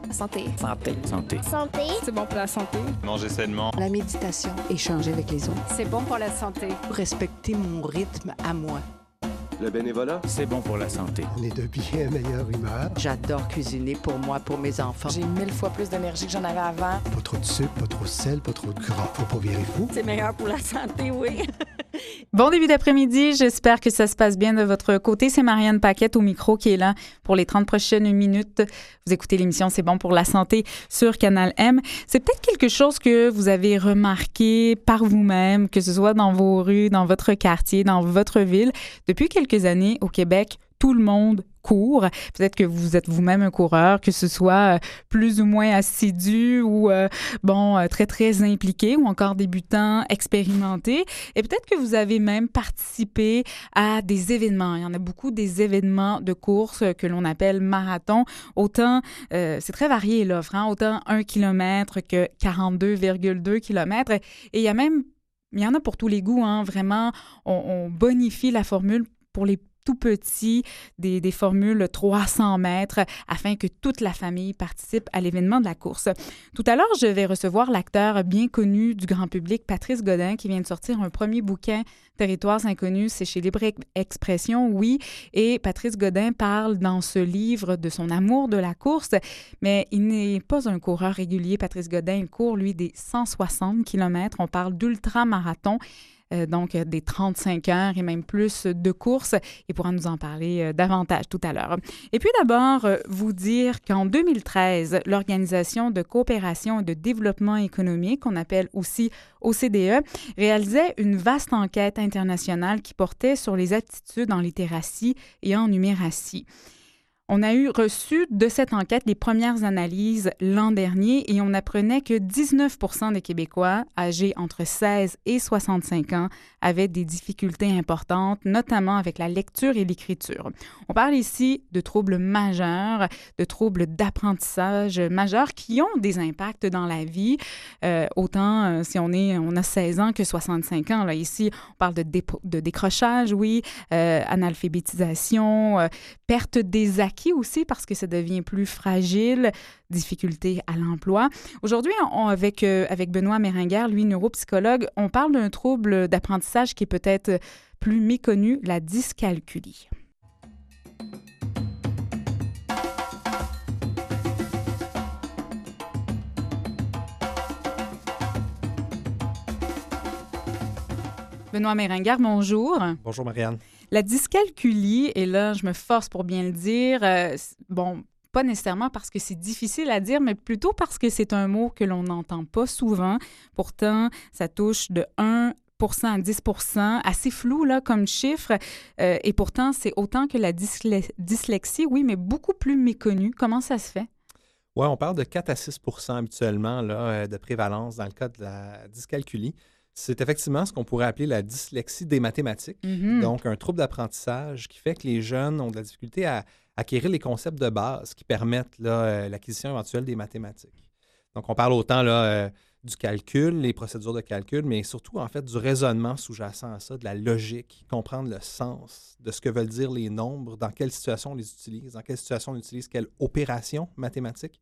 Santé. Santé. Santé. Santé. C'est bon pour la santé. Manger sainement. La méditation. Échanger avec les autres. C'est bon pour la santé. Respecter mon rythme à moi. Le bénévolat. C'est bon pour la santé. On est de bien meilleure humeur. J'adore cuisiner pour moi, pour mes enfants. J'ai 1000 fois plus d'énergie que j'en avais avant. Pas trop de sucre, pas trop de sel, pas trop de gras. Faut pas virer fou. C'est meilleur pour la santé, oui. Bon début d'après-midi, j'espère que ça se passe bien de votre côté. C'est Marianne Paquette au micro qui est là pour les 30 prochaines minutes. Vous écoutez l'émission C'est bon pour la santé sur Canal M. C'est peut-être quelque chose que vous avez remarqué par vous-même, que ce soit dans vos rues, dans votre quartier, dans votre ville. Depuis quelques années, au Québec, tout le monde court. Peut-être que vous êtes vous-même un coureur, que ce soit plus ou moins assidu ou très, très impliqué ou encore débutant, expérimenté. Et peut-être que vous avez même participé à des événements. Il y en a beaucoup des événements de course que l'on appelle marathon. Autant, c'est très varié l'offre, hein? Autant 1 kilomètre que 42,2 kilomètres. Et il y en a pour tous les goûts, hein? Vraiment, on bonifie la formule pour les tout petits, des formules 300 mètres, afin que toute la famille participe à l'événement de la course. Tout à l'heure, je vais recevoir l'acteur bien connu du grand public, Patrice Godin, qui vient de sortir un premier bouquin, Territoires inconnus, c'est chez Libre Expression, oui. Et Patrice Godin parle dans ce livre de son amour de la course, mais il n'est pas un coureur régulier. Patrice Godin, il court, lui, des 160 kilomètres. On parle d'ultramarathon. Donc des 35 heures et même plus de courses. Il pourra nous en parler davantage tout à l'heure. Et puis d'abord, vous dire qu'en 2013, l'Organisation de coopération et de développement économique, qu'on appelle aussi OCDE, réalisait une vaste enquête internationale qui portait sur les aptitudes en littératie et en numératie. On a reçu de cette enquête les premières analyses l'an dernier et on apprenait que 19 % des Québécois âgés entre 16 et 65 ans avaient des difficultés importantes, notamment avec la lecture et l'écriture. On parle ici de troubles majeurs, de troubles d'apprentissage majeurs qui ont des impacts dans la vie, autant si on a 16 ans que 65 ans. Là, ici, on parle de décrochage, oui, analphabétisation, perte des acquis aussi parce que ça devient plus fragile, difficultés à l'emploi. Aujourd'hui, avec Benoît Méringer, lui, neuropsychologue, on parle d'un trouble d'apprentissage qui est peut-être plus méconnu, la dyscalculie. Benoît Méringer, bonjour. Bonjour, Marianne. La dyscalculie, et là, je me force pour bien le dire, pas nécessairement parce que c'est difficile à dire, mais plutôt parce que c'est un mot que l'on n'entend pas souvent. Pourtant, ça touche de 1 à 10 %, assez flou là, comme chiffre. Et pourtant, c'est autant que la dyslexie, oui, mais beaucoup plus méconnu. Comment ça se fait? Oui, on parle de 4 à 6 % habituellement là, de prévalence dans le cas de la dyscalculie. C'est effectivement ce qu'on pourrait appeler la dyslexie des mathématiques, donc un trouble d'apprentissage qui fait que les jeunes ont de la difficulté à acquérir les concepts de base qui permettent l'acquisition éventuelle des mathématiques. Donc, on parle autant là, du calcul, les procédures de calcul, mais surtout, en fait, du raisonnement sous-jacent à ça, de la logique, comprendre le sens de ce que veulent dire les nombres, dans quelle situation on les utilise, dans quelle situation on utilise quelle opération mathématique.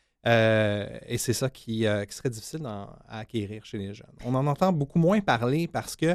Et c'est ça qui serait difficile à acquérir chez les jeunes. On en entend beaucoup moins parler parce que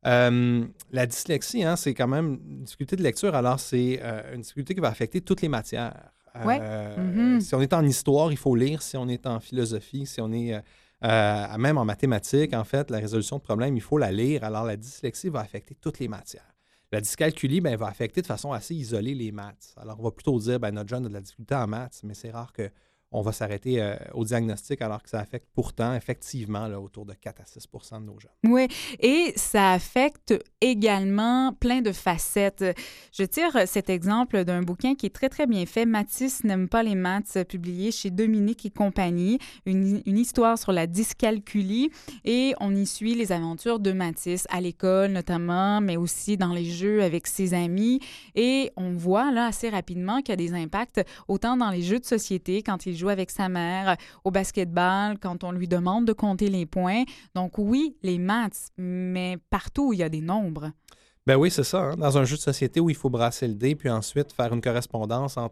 la dyslexie, hein, c'est quand même une difficulté de lecture, alors c'est une difficulté qui va affecter toutes les matières. Si on est en histoire, il faut lire. Si on est en philosophie, si on est même en mathématiques, en fait, la résolution de problèmes, il faut la lire. Alors la dyslexie va affecter toutes les matières. La dyscalculie, va affecter de façon assez isolée les maths. Alors on va plutôt dire, notre jeune a de la difficulté en maths, mais c'est rare qu'on va s'arrêter au diagnostic alors que ça affecte pourtant effectivement là, autour de 4 à 6 % de nos jeunes. Oui, et ça affecte également plein de facettes. Je tire cet exemple d'un bouquin qui est très, très bien fait, Mathis n'aime pas les maths, publié chez Dominique et compagnie, une histoire sur la dyscalculie, et on y suit les aventures de Mathis à l'école notamment, mais aussi dans les jeux avec ses amis, et on voit là assez rapidement qu'il y a des impacts autant dans les jeux de société quand il joue avec sa mère, au basketball, quand on lui demande de compter les points. Donc oui, les maths, mais partout où il y a des nombres. Ben oui, c'est ça. Hein? Dans un jeu de société où il faut brasser le dé, puis ensuite faire une correspondance entre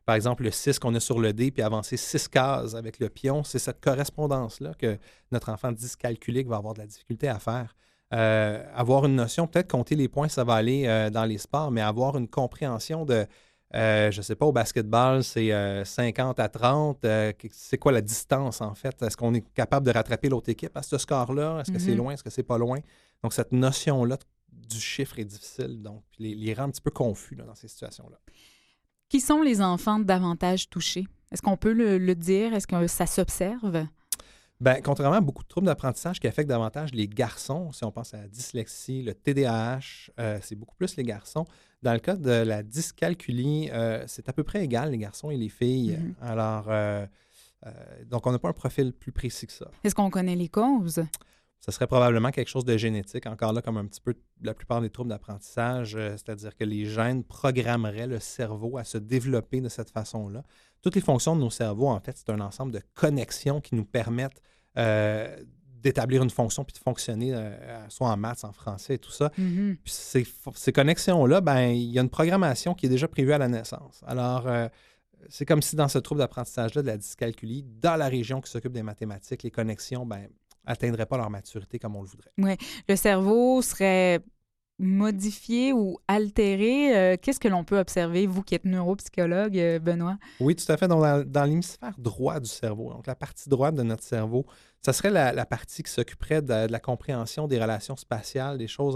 par exemple, le 6 qu'on a sur le dé, puis avancer 6 cases avec le pion, c'est cette correspondance-là que notre enfant dyscalculique va avoir de la difficulté à faire. Avoir une notion, peut-être compter les points, ça va aller dans les sports, mais avoir une compréhension de, je ne sais pas, au basketball, c'est 50 à 30. C'est quoi la distance, en fait? Est-ce qu'on est capable de rattraper l'autre équipe à ce score-là? Est-ce que c'est loin? Est-ce que c'est pas loin? Donc, cette notion-là du chiffre est difficile, donc les rend un petit peu confus là, dans ces situations-là. Qui sont les enfants davantage touchés? Est-ce qu'on peut le dire? Est-ce que ça s'observe? Bien, contrairement à beaucoup de troubles d'apprentissage qui affectent davantage les garçons, si on pense à la dyslexie, le TDAH, c'est beaucoup plus les garçons. Dans le cas de la dyscalculie, c'est à peu près égal, les garçons et les filles. Alors, donc, on n'a pas un profil plus précis que ça. Est-ce qu'on connaît les causes? Ça serait probablement quelque chose de génétique, encore là, comme un petit peu la plupart des troubles d'apprentissage, c'est-à-dire que les gènes programmeraient le cerveau à se développer de cette façon-là. Toutes les fonctions de nos cerveaux, en fait, c'est un ensemble de connexions qui nous permettent d'établir une fonction puis de fonctionner, soit en maths, en français et tout ça. Puis ces connexions-là, ben, il y a une programmation qui est déjà prévue à la naissance. Alors, c'est comme si dans ce trouble d'apprentissage-là, de la dyscalculie, dans la région qui s'occupe des mathématiques, les connexions, ben, n'atteindraient pas leur maturité comme on le voudrait. Oui. Le cerveau serait modifié ou altéré. Qu'est-ce que l'on peut observer, vous qui êtes neuropsychologue, Benoît? Oui, tout à fait. Donc, dans l'hémisphère droit du cerveau, donc la partie droite de notre cerveau, ça serait la partie qui s'occuperait de la compréhension des relations spatiales, des choses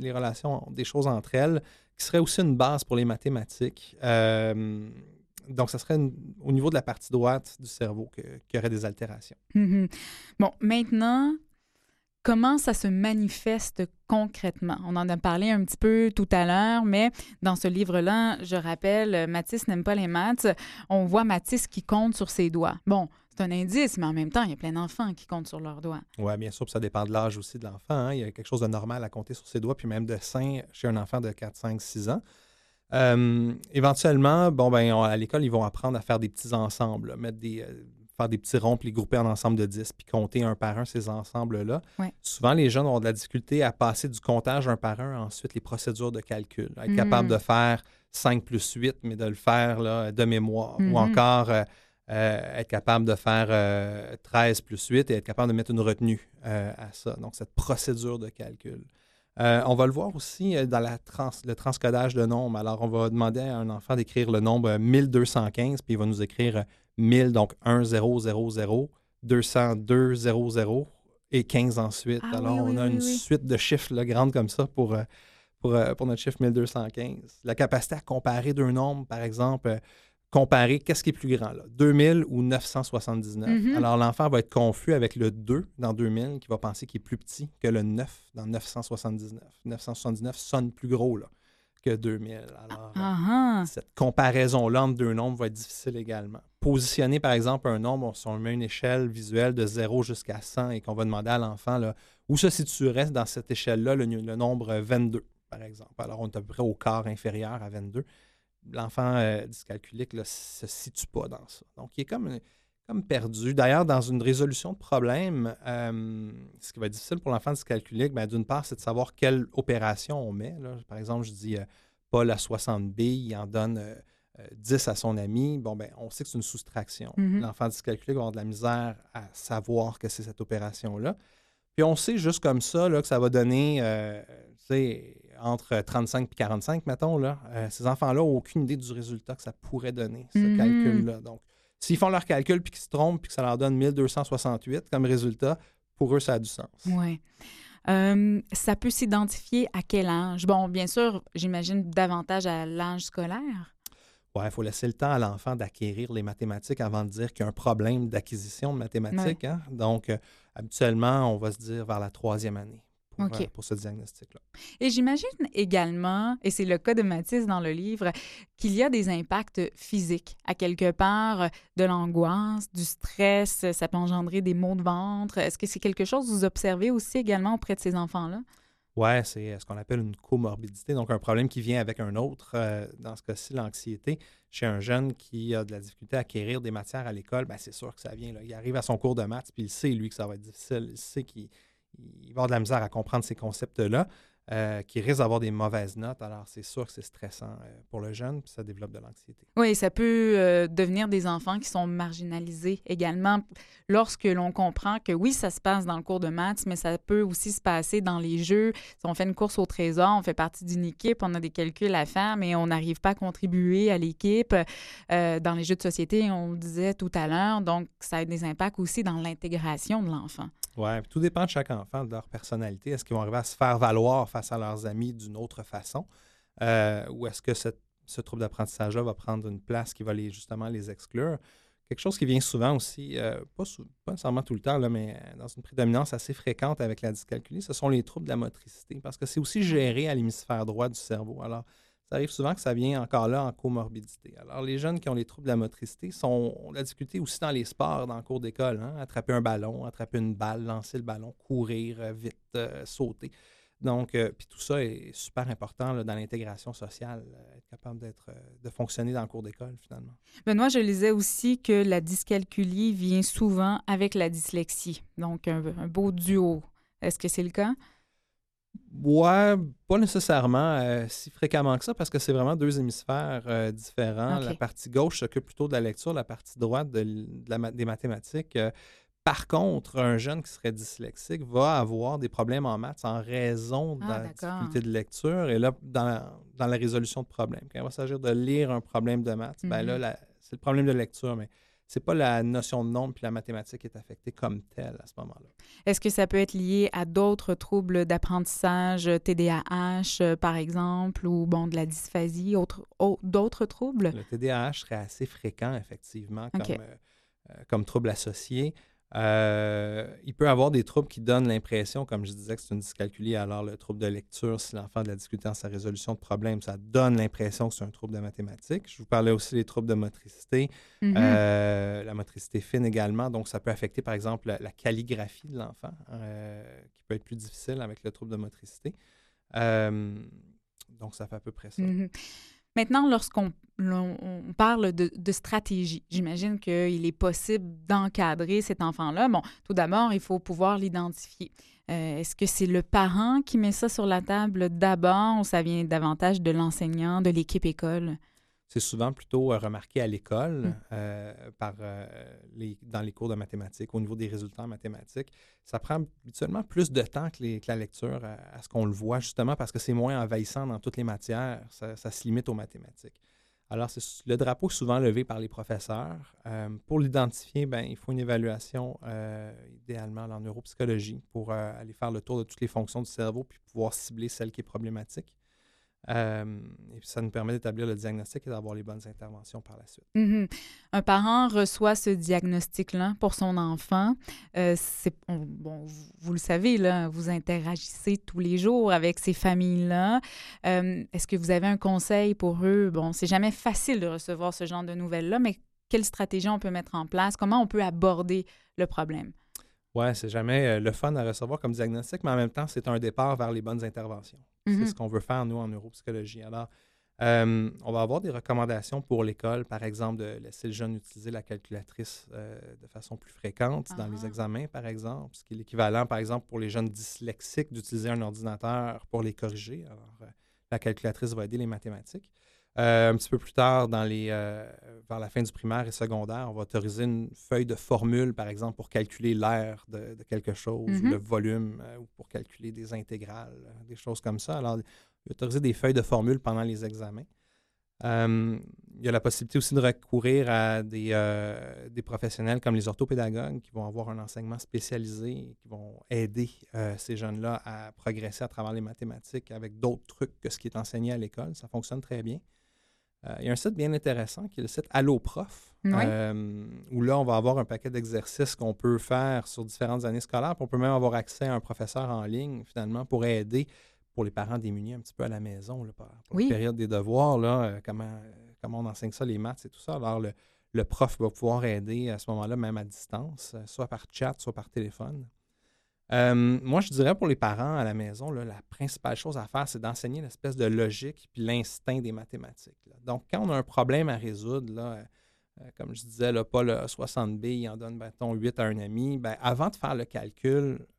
entre elles, qui serait aussi une base pour les mathématiques. Donc, ça serait au niveau de la partie droite du cerveau qu'il y aurait des altérations. Bon, maintenant, comment ça se manifeste concrètement? On en a parlé un petit peu tout à l'heure, mais dans ce livre-là, je rappelle, Mathis n'aime pas les maths. On voit Mathis qui compte sur ses doigts. Bon, c'est un indice, mais en même temps, il y a plein d'enfants qui comptent sur leurs doigts. Oui, bien sûr, puis ça dépend de l'âge aussi de l'enfant. Hein. Il y a quelque chose de normal à compter sur ses doigts, puis même de sain chez un enfant de 4, 5, 6 ans. Éventuellement, à l'école, ils vont apprendre à faire des petits ensembles, faire des petits ronds, puis les grouper en ensemble de 10, puis compter un par un ces ensembles-là. Ouais. Souvent, les jeunes ont de la difficulté à passer du comptage un par un, ensuite les procédures de calcul. Être capable de faire 5 plus 8, mais de le faire là, de mémoire. Ou encore être capable de faire 13 plus 8 et être capable de mettre une retenue à ça. Donc, cette procédure de calcul. On va le voir aussi dans le transcodage de nombres. Alors, on va demander à un enfant d'écrire le nombre 1215, puis il va nous écrire 1000, donc 1, 0, 0, 0, 202, 0, 0 et 15 ensuite. Alors, on a une suite de chiffres là, grandes comme ça pour notre chiffre 1215. La capacité à comparer deux nombres, par exemple, comparer qu'est-ce qui est plus grand, là, 2000 ou 979. Alors, l'enfant va être confus avec le 2 dans 2000, qui va penser qu'il est plus petit que le 9 dans 979. 979 sonne plus gros là, que 2000. Alors, cette comparaison-là entre deux nombres va être difficile également. Positionner, par exemple, un nombre, si on met une échelle visuelle de 0 jusqu'à 100 et qu'on va demander à l'enfant là, où se situerait dans cette échelle-là le nombre 22, par exemple. Alors, on est à peu près au quart inférieur à 22. L'enfant dyscalculique ne se situe pas dans ça. Donc, il est comme perdu. D'ailleurs, dans une résolution de problème, ce qui va être difficile pour l'enfant dyscalculique, d'une part, c'est de savoir quelle opération on met. Là. Par exemple, je dis Paul a 60 billes, il en donne 10 à son ami. On sait que c'est une soustraction. L'enfant dyscalculique va avoir de la misère à savoir que c'est cette opération-là. Puis on sait juste comme ça là, que ça va donner entre 35 et 45, mettons. Là. Ces enfants-là n'ont aucune idée du résultat que ça pourrait donner, ce calcul-là. Donc, s'ils font leur calcul puis qu'ils se trompent puis que ça leur donne 1268 comme résultat, pour eux, ça a du sens. Oui. Ça peut s'identifier à quel âge? Bon, bien sûr, j'imagine davantage à l'âge scolaire. Oui, il faut laisser le temps à l'enfant d'acquérir les mathématiques avant de dire qu'il y a un problème d'acquisition de mathématiques. Ouais. Hein? Donc, habituellement, on va se dire vers la 3e année pour ce diagnostic-là. Et j'imagine également, et c'est le cas de Mathis dans le livre, qu'il y a des impacts physiques. À quelque part, de l'angoisse, du stress, ça peut engendrer des maux de ventre. Est-ce que c'est quelque chose que vous observez aussi également auprès de ces enfants-là? Oui, c'est ce qu'on appelle une comorbidité, donc un problème qui vient avec un autre. Dans ce cas-ci, l'anxiété. Chez un jeune qui a de la difficulté à acquérir des matières à l'école, c'est sûr que ça vient. Là. Il arrive à son cours de maths, puis il sait, lui, que ça va être difficile. Il sait qu'il va avoir de la misère à comprendre ces concepts-là. qui risquent d'avoir des mauvaises notes. Alors, c'est sûr que c'est stressant pour le jeune, puis ça développe de l'anxiété. Oui, ça peut devenir des enfants qui sont marginalisés également lorsque l'on comprend que oui, ça se passe dans le cours de maths, mais ça peut aussi se passer dans les jeux. Si on fait une course au trésor, on fait partie d'une équipe, on a des calculs à faire, mais on n'arrive pas à contribuer à l'équipe. Dans les jeux de société, on le disait tout à l'heure, donc ça a des impacts aussi dans l'intégration de l'enfant. Oui, tout dépend de chaque enfant, de leur personnalité. Est-ce qu'ils vont arriver à se faire valoir face à leurs amis d'une autre façon? Ou est-ce que ce trouble d'apprentissage-là va prendre une place qui va justement les exclure? Quelque chose qui vient souvent aussi, pas nécessairement tout le temps, là, mais dans une prédominance assez fréquente avec la dyscalculie, ce sont les troubles de la motricité, parce que c'est aussi géré à l'hémisphère droit du cerveau. Alors, ça arrive souvent que ça vient encore là en comorbidité. Alors, les jeunes qui ont les troubles de la motricité ont de la difficulté aussi dans les sports, dans le cours d'école. Hein? Attraper un ballon, attraper une balle, lancer le ballon, courir vite, sauter. Donc, puis tout ça est super important là, dans l'intégration sociale, être capable de fonctionner dans le cours d'école, finalement. Benoît, je lisais aussi que la dyscalculie vient souvent avec la dyslexie. Donc, un beau duo. Est-ce que c'est le cas? Ouais, pas nécessairement si fréquemment que ça, parce que c'est vraiment deux hémisphères différents. Okay. La partie gauche s'occupe plutôt de la lecture, la partie droite des mathématiques. Par contre, un jeune qui serait dyslexique va avoir des problèmes en maths en raison de la difficulté de lecture et là, dans la résolution de problèmes. Quand il va s'agir de lire un problème de maths, ben là, c'est le problème de lecture, mais c'est pas la notion de nombre puis la mathématique qui est affectée comme telle à ce moment-là. Est-ce que ça peut être lié à d'autres troubles d'apprentissage, TDAH par exemple, ou bon, de la dysphasie, d'autres troubles? Le TDAH serait assez fréquent, effectivement, comme trouble associé. Il peut avoir des troubles qui donnent l'impression, comme je disais, que c'est une dyscalculie. Alors, le trouble de lecture, si l'enfant a de la difficulté dans sa résolution de problèmes, ça donne l'impression que c'est un trouble de mathématiques. Je vous parlais aussi des troubles de motricité, la motricité fine également. Donc, ça peut affecter, par exemple, la calligraphie de l'enfant, qui peut être plus difficile avec le trouble de motricité. Donc, ça fait à peu près ça. Maintenant, lorsqu'on parle de stratégie, j'imagine qu'il est possible d'encadrer cet enfant-là. Bon, tout d'abord, il faut pouvoir l'identifier. Est-ce que c'est le parent qui met ça sur la table d'abord ou ça vient davantage de l'enseignant, de l'équipe école? C'est souvent plutôt remarqué à l'école, dans les cours de mathématiques, au niveau des résultats en mathématiques. Ça prend habituellement plus de temps que la lecture à ce qu'on le voit, justement parce que c'est moins envahissant dans toutes les matières. Ça se limite aux mathématiques. Alors, le drapeau est souvent levé par les professeurs. Pour l'identifier, il faut une évaluation, idéalement en neuropsychologie, pour aller faire le tour de toutes les fonctions du cerveau puis pouvoir cibler celle qui est problématique. Et puis ça nous permet d'établir le diagnostic et d'avoir les bonnes interventions par la suite. Un parent reçoit ce diagnostic-là pour son enfant. Vous le savez, là, vous interagissez tous les jours avec ces familles-là. Est-ce que vous avez un conseil pour eux? Bon, c'est jamais facile de recevoir ce genre de nouvelles-là, mais quelle stratégie on peut mettre en place? Comment on peut aborder le problème? Oui, c'est jamais le fun à recevoir comme diagnostic, mais en même temps, c'est un départ vers les bonnes interventions. C'est ce qu'on veut faire, nous, en neuropsychologie. Alors, on va avoir des recommandations pour l'école, par exemple, de laisser le jeune utiliser la calculatrice de façon plus fréquente dans les examens, par exemple, ce qui est l'équivalent, par exemple, pour les jeunes dyslexiques, d'utiliser un ordinateur pour les corriger. Alors, la calculatrice va aider les mathématiques. Un petit peu plus tard, vers la fin du primaire et secondaire, on va autoriser une feuille de formule, par exemple, pour calculer l'aire de quelque chose, ou le volume, ou pour calculer des intégrales, des choses comme ça. Alors, autoriser des feuilles de formule pendant les examens. Il y a la possibilité aussi de recourir à des professionnels comme les orthopédagogues qui vont avoir un enseignement spécialisé, qui vont aider ces jeunes-là à progresser à travers les mathématiques avec d'autres trucs que ce qui est enseigné à l'école. Ça fonctionne très bien. Il y a un site bien intéressant qui est le site Alloprof, où là, on va avoir un paquet d'exercices qu'on peut faire sur différentes années scolaires. Puis on peut même avoir accès à un professeur en ligne, finalement, pour aider pour les parents démunis un petit peu à la maison, là, pour la période des devoirs, là, comment on enseigne ça, les maths et tout ça. Alors, le prof va pouvoir aider à ce moment-là, même à distance, soit par chat, soit par téléphone. Moi, je dirais pour les parents à la maison, là, la principale chose à faire, c'est d'enseigner l'espèce de logique puis l'instinct des mathématiques. Là. Donc, quand on a un problème à résoudre, là, comme je disais, là, Paul a 60 billes, il en donne 8 à un ami, avant de faire le calcul,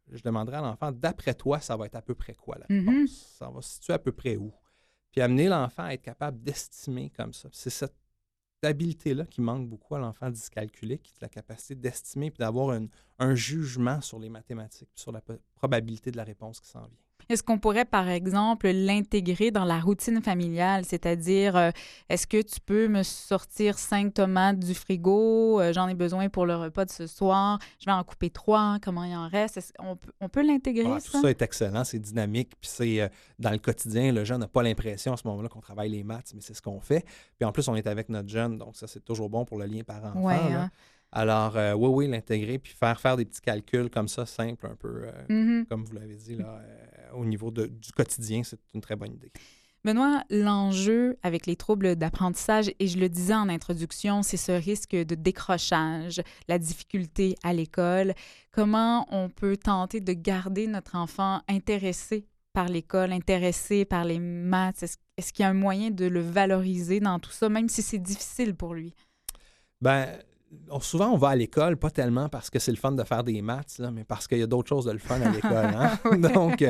je demanderais à l'enfant, d'après toi, ça va être à peu près quoi la réponse? Ça va se situer à peu près où? Puis amener l'enfant à être capable d'estimer comme ça. C'est cette habilité-là qui manque beaucoup à l'enfant dyscalculique, la capacité d'estimer puis d'avoir un jugement sur les mathématiques, sur la probabilité de la réponse qui s'en vient. Est-ce qu'on pourrait, par exemple, l'intégrer dans la routine familiale? C'est-à-dire, est-ce que tu peux me sortir 5 tomates du frigo? J'en ai besoin pour le repas de ce soir. Je vais en couper 3. Comment il en reste? On peut l'intégrer, ça? Tout ça est excellent. C'est dynamique. Puis c'est dans le quotidien, le jeune n'a pas l'impression à ce moment-là qu'on travaille les maths, mais c'est ce qu'on fait. Puis en plus, on est avec notre jeune. Donc ça, c'est toujours bon pour le lien parent-enfant. Ouais, hein? Alors, oui, l'intégrer, puis faire des petits calculs comme ça, simples, un peu, comme vous l'avez dit, là, au niveau du quotidien, c'est une très bonne idée. Benoît, l'enjeu avec les troubles d'apprentissage, et je le disais en introduction, c'est ce risque de décrochage, la difficulté à l'école. Comment on peut tenter de garder notre enfant intéressé par l'école, intéressé par les maths? Est-ce qu'il y a un moyen de le valoriser dans tout ça, même si c'est difficile pour lui? Bien, souvent, on va à l'école, pas tellement parce que c'est le fun de faire des maths, là, mais parce qu'il y a d'autres choses de le fun à l'école. Hein? Oui. Donc,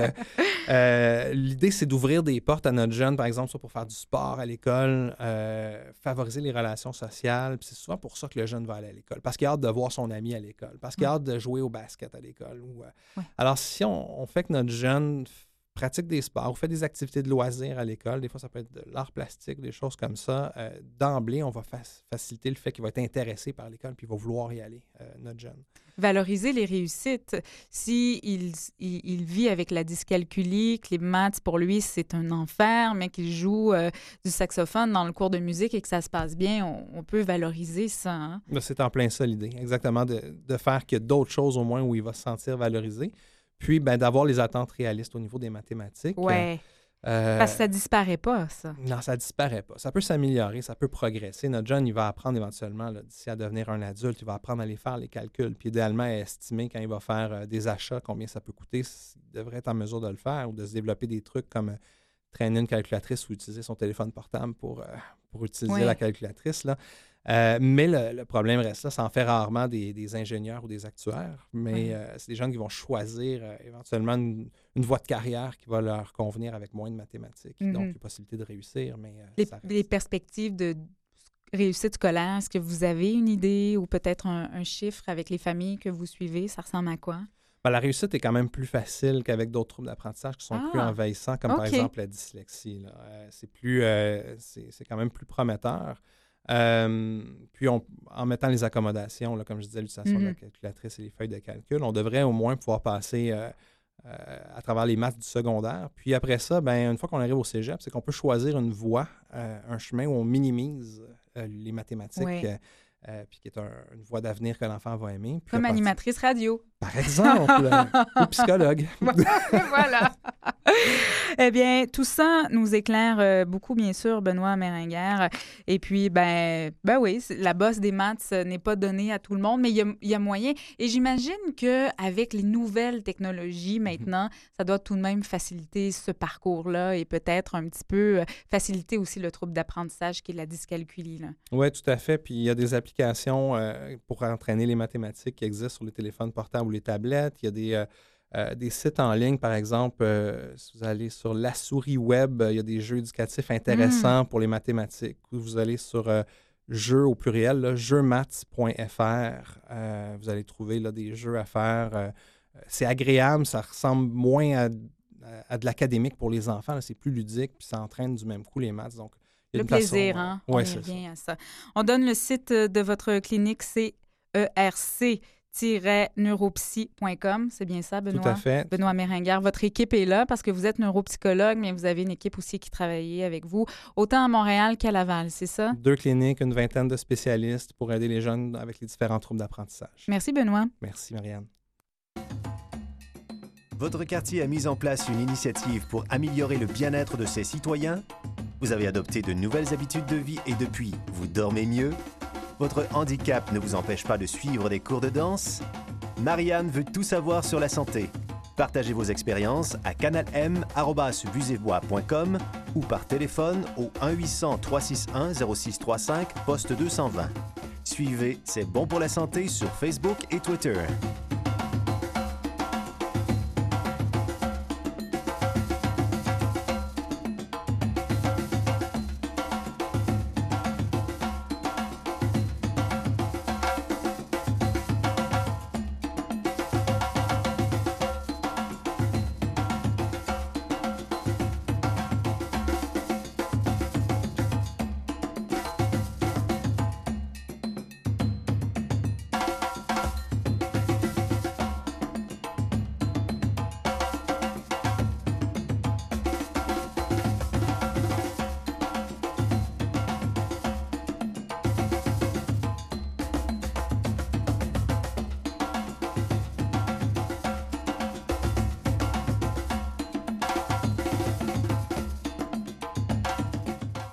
l'idée, c'est d'ouvrir des portes à notre jeune, par exemple, soit pour faire du sport à l'école, favoriser les relations sociales. Puis c'est souvent pour ça que le jeune va aller à l'école, parce qu'il a hâte de voir son ami à l'école, parce qu'il a hâte de jouer au basket à l'école. Alors, si on fait que notre jeune pratique des sports ou fait des activités de loisirs à l'école, des fois ça peut être de l'art plastique, des choses comme ça, d'emblée, on va faciliter le fait qu'il va être intéressé par l'école puis il va vouloir y aller, notre jeune. Valoriser les réussites. Si il vit avec la dyscalculie, que les maths, pour lui, c'est un enfer, mais qu'il joue du saxophone dans le cours de musique et que ça se passe bien, on peut valoriser ça. Hein? C'est en plein ça l'idée, exactement, de faire qu'il y a d'autres choses au moins où il va se sentir valorisé. Puis, d'avoir les attentes réalistes au niveau des mathématiques. Oui, parce que ça ne disparaît pas, ça. Non, ça ne disparaît pas. Ça peut s'améliorer, ça peut progresser. Notre jeune, il va apprendre éventuellement, là, d'ici à devenir un adulte, il va apprendre à aller faire les calculs. Puis, idéalement, à estimer quand il va faire des achats, combien ça peut coûter. Il devrait être en mesure de le faire ou de se développer des trucs comme traîner une calculatrice ou utiliser son téléphone portable pour utiliser la calculatrice, là. Mais le problème reste là, ça en fait rarement des ingénieurs ou des actuaires, mais c'est des gens qui vont choisir éventuellement une voie de carrière qui va leur convenir avec moins de mathématiques, donc les possibilités de réussir. Mais les perspectives de réussite scolaire, est-ce que vous avez une idée ou peut-être un chiffre avec les familles que vous suivez? Ça ressemble à quoi? La réussite est quand même plus facile qu'avec d'autres troubles d'apprentissage qui sont plus envahissants, comme par exemple la dyslexie. Là. C'est quand même plus prometteur. Puis, en mettant les accommodations, là, comme je disais, l'utilisation de la calculatrice et les feuilles de calcul, on devrait au moins pouvoir passer à travers les maths du secondaire. Puis après ça, une fois qu'on arrive au cégep, c'est qu'on peut choisir une voie, un chemin où on minimise les mathématiques, puis qui est une voie d'avenir que l'enfant va aimer. Puis comme animatrice radio. Par exemple, ou psychologue. Voilà. Eh bien, tout ça nous éclaire beaucoup, bien sûr, Benoît Méringer. Et puis, oui, la bosse des maths n'est pas donnée à tout le monde, mais il y a moyen. Et j'imagine qu'avec les nouvelles technologies maintenant, ça doit tout de même faciliter ce parcours-là et peut-être un petit peu faciliter aussi le trouble d'apprentissage qui est la dyscalculie. Oui, tout à fait. Puis il y a des applications pour entraîner les mathématiques qui existent sur les téléphones portables ou les tablettes. Il y a des sites en ligne, par exemple, si vous allez sur La Souris Web, il y a des jeux éducatifs intéressants pour les mathématiques. Vous allez sur jeux au pluriel, là, jeuxmaths.fr. Vous allez trouver là, des jeux à faire. C'est agréable, ça ressemble moins à de l'académique pour les enfants. Là, c'est plus ludique, puis ça entraîne du même coup les maths. Donc, le plaisir, hein? On revient à ça. On donne le site de votre clinique, c'est ERC-neuropsy.com. C'est bien ça, Benoît? Tout à fait. Benoît Méringer, votre équipe est là parce que vous êtes neuropsychologue, mais vous avez une équipe aussi qui travaille avec vous, autant à Montréal qu'à Laval, c'est ça? 2 cliniques, une vingtaine de spécialistes pour aider les jeunes avec les différents troubles d'apprentissage. Merci, Benoît. Merci, Marianne. Votre quartier a mis en place une initiative pour améliorer le bien-être de ses citoyens? Vous avez adopté de nouvelles habitudes de vie et depuis, vous dormez mieux? Votre handicap ne vous empêche pas de suivre des cours de danse? Marianne veut tout savoir sur la santé. Partagez vos expériences à canalm@busébois.com ou par téléphone au 1-800-361-0635, poste 220. Suivez C'est bon pour la santé sur Facebook et Twitter.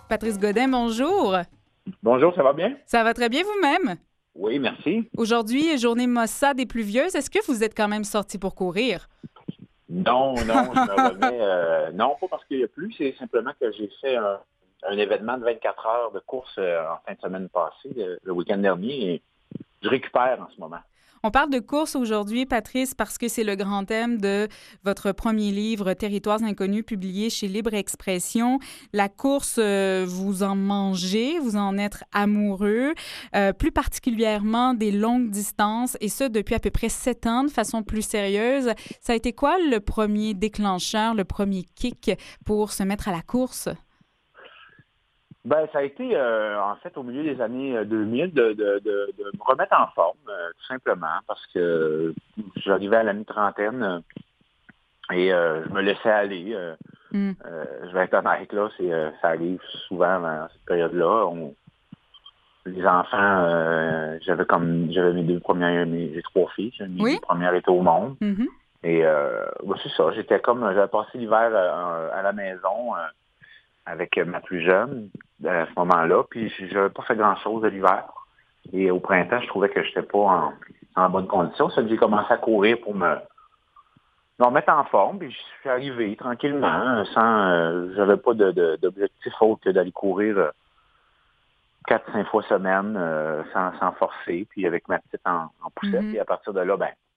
Patrice Godin, bonjour. Bonjour, ça va bien? Ça va très bien vous-même? Oui, merci. Aujourd'hui, journée maussade et pluvieuse. Est-ce que vous êtes quand même sorti pour courir? Non, je me remets. Non, pas parce qu'il y a plu, c'est simplement que j'ai fait un événement de 24 heures de course en fin de semaine passée, le week-end dernier, et je récupère en ce moment. On parle de course aujourd'hui, Patrice, parce que c'est le grand thème de votre premier livre, Territoires inconnus, publié chez Libre Expression. La course, vous en mangez, vous en êtes amoureux, plus particulièrement des longues distances, et ça depuis à peu près 7 ans, de façon plus sérieuse. Ça a été quoi le premier déclencheur, le premier kick pour se mettre à la course? Ben, ça a été, en fait, au milieu des années 2000, de me remettre en forme, tout simplement, parce que j'arrivais à la mi-trentaine et je me laissais aller. Je vais être honnête, là, ça arrive souvent dans cette période-là. Les enfants, j'avais mes 3 filles, mes 2 premières étaient au monde. Mm-hmm. Et c'est ça, j'avais passé l'hiver à la maison avec ma plus jeune à ce moment-là, puis j'avais pas fait grand-chose de l'hiver. Et au printemps, je trouvais que j'étais pas en bonne condition. Ça, j'ai commencé à courir pour me remettre en forme, puis je suis arrivé tranquillement, j'avais pas d'objectif autre que d'aller courir 4-5 fois semaine, sans forcer, puis avec ma petite en poussette. Mm-hmm. Et à partir de là,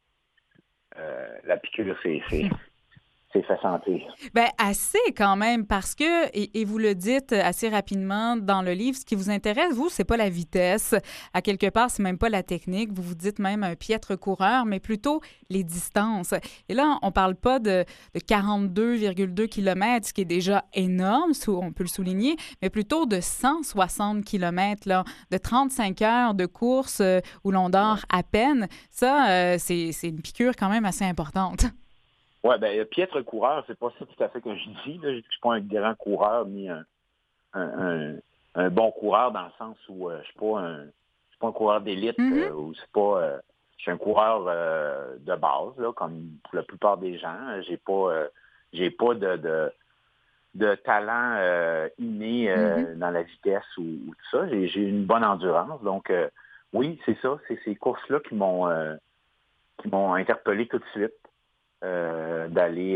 la piqûre, c'est fait sentir. Bien, assez quand même, parce que, et vous le dites assez rapidement dans le livre, ce qui vous intéresse, vous, c'est pas la vitesse. À quelque part, c'est même pas la technique. Vous vous dites même un piètre coureur, mais plutôt les distances. Et là, on parle pas de 42,2 km, ce qui est déjà énorme, on peut le souligner, mais plutôt de 160 km, là, de 35 heures de course où l'on dort à peine. Ça, c'est une piqûre quand même assez importante. Oui, piètre coureur, c'est pas ça tout à fait que je dis. Là. Je suis pas un grand coureur ni un bon coureur dans le sens où je suis pas un coureur d'élite ou c'est pas. Je suis un coureur de base, là, comme pour la plupart des gens. J'ai pas de talent inné dans la vitesse ou tout ça. J'ai une bonne endurance. Donc oui, c'est ça. C'est ces courses-là qui m'ont interpellé tout de suite. D'aller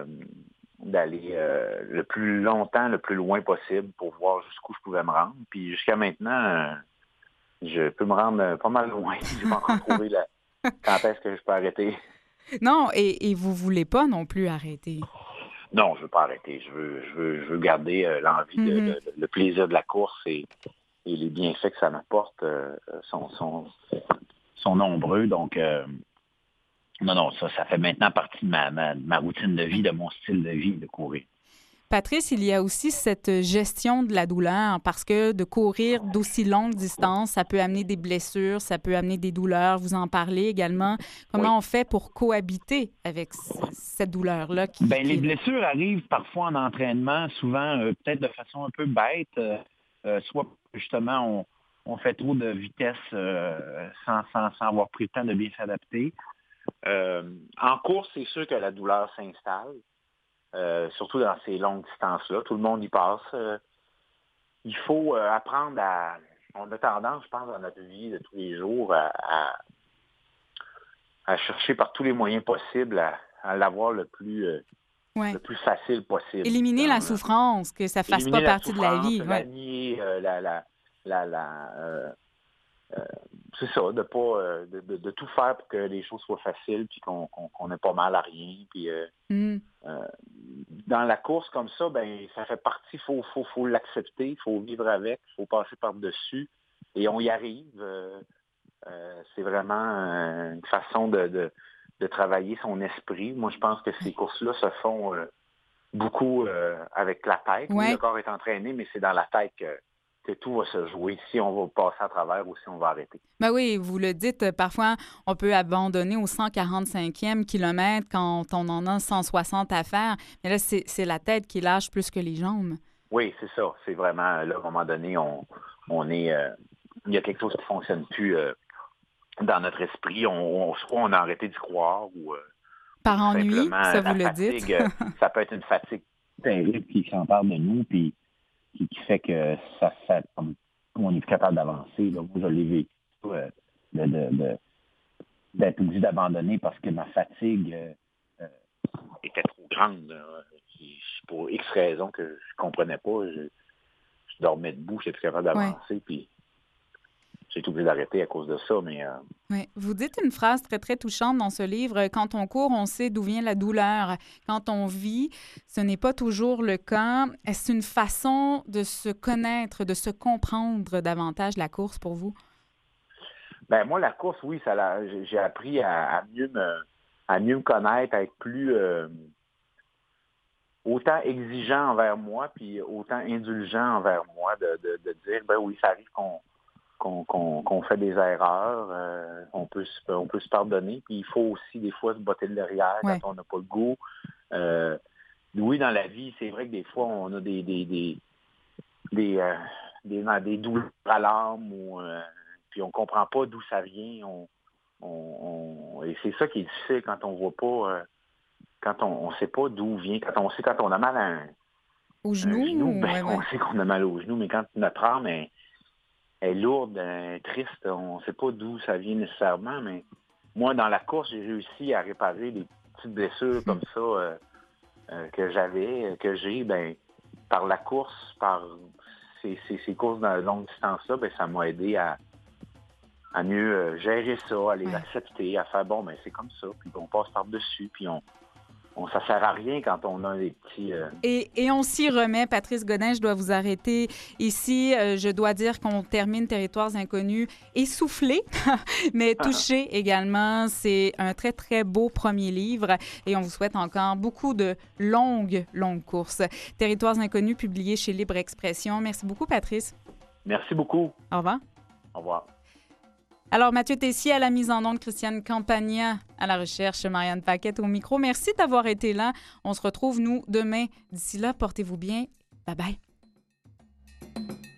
le plus longtemps, le plus loin possible pour voir jusqu'où je pouvais me rendre. Puis jusqu'à maintenant, je peux me rendre pas mal loin. Je vais encore trouver quand est-ce que je peux arrêter. Non, et vous voulez pas non plus arrêter. Non, je veux pas arrêter. Je veux garder l'envie, le plaisir de la course et les bienfaits que ça m'apporte sont nombreux. Donc, non, ça fait maintenant partie de ma routine de vie, de mon style de vie, de courir. Patrice, il y a aussi cette gestion de la douleur parce que de courir d'aussi longues distances, ça peut amener des blessures, ça peut amener des douleurs. Vous en parlez également. Comment on fait pour cohabiter avec cette douleur-là? Les blessures arrivent parfois en entraînement, souvent peut-être de façon un peu bête, soit justement on fait trop de vitesse sans avoir pris le temps de bien s'adapter. En course, c'est sûr que la douleur s'installe, surtout dans ces longues distances-là. Tout le monde y passe. Il faut apprendre On a tendance, je pense, dans notre vie de tous les jours à chercher par tous les moyens possibles à l'avoir le plus facile possible. Éliminer la souffrance, que ça ne fasse pas partie de la vie. La nier, c'est ça, de tout faire pour que les choses soient faciles puis qu'on n'ait pas mal à rien. Puis, dans la course comme ça, ça fait partie, faut l'accepter, il faut vivre avec, il faut passer par-dessus et on y arrive. C'est vraiment une façon de travailler son esprit. Moi, je pense que ces courses-là se font beaucoup avec la tête. Oui, le corps est entraîné, mais c'est dans la tête que tout va se jouer, si on va passer à travers ou si on va arrêter. Ben oui, vous le dites, parfois, on peut abandonner au 145e kilomètre quand on en a 160 à faire. Mais là, c'est la tête qui lâche plus que les jambes. Oui, c'est ça. C'est vraiment, là, à un moment donné, on est... il y a quelque chose qui ne fonctionne plus dans notre esprit. Soit on a arrêté d'y croire ou... par ennui, ça vous le dites. Ça peut être une fatigue terrible qui s'empare de nous, puis qui fait que on est plus capable d'avancer. Là. Moi, je l'ai vécu d'être obligé d'abandonner parce que ma fatigue était trop grande. Là. Pour X raisons que je ne comprenais pas, je dormais debout, je n'étais plus capable d'avancer, puis j'ai été obligé d'arrêter à cause de ça, mais... Oui. Vous dites une phrase très, très touchante dans ce livre. Quand on court, on sait d'où vient la douleur. Quand on vit, ce n'est pas toujours le cas. Est-ce une façon de se connaître, de se comprendre davantage la course pour vous? Ben moi, la course, oui, j'ai appris à mieux me connaître, à être plus... autant exigeant envers moi, puis autant indulgent envers moi, de dire, ben oui, ça arrive qu'on fait des erreurs, on peut se pardonner, puis il faut aussi des fois se botter le derrière quand on n'a pas le goût. Oui, dans la vie, c'est vrai que des fois, on a des douleurs à l'âme, puis on comprend pas d'où ça vient. Et c'est ça qui est difficile quand on voit pas, quand on sait pas d'où vient, quand on a mal au genou, on sait qu'on a mal au genou, mais quand notre âme est lourde, triste, on ne sait pas d'où ça vient nécessairement, mais moi, dans la course, j'ai réussi à réparer des petites blessures comme ça que j'ai, par la course, par ces courses de longue distance-là, ça m'a aidé à mieux gérer ça, à les accepter, à faire, c'est comme ça, puis on passe par-dessus, puis ça sert à rien quand on a des petits... Et on s'y remet. Patrice Godin, je dois vous arrêter ici. Je dois dire qu'on termine Territoires inconnus essoufflé, mais touché également. C'est un très, très beau premier livre et on vous souhaite encore beaucoup de longues courses. Territoires inconnus, publié chez Libre Expression. Merci beaucoup, Patrice. Merci beaucoup. Au revoir. Au revoir. Alors, Mathieu Tessier à la mise en onde, Christiane Campagna à la recherche, Marianne Paquette au micro. Merci d'avoir été là. On se retrouve, nous, demain. D'ici là, portez-vous bien. Bye-bye.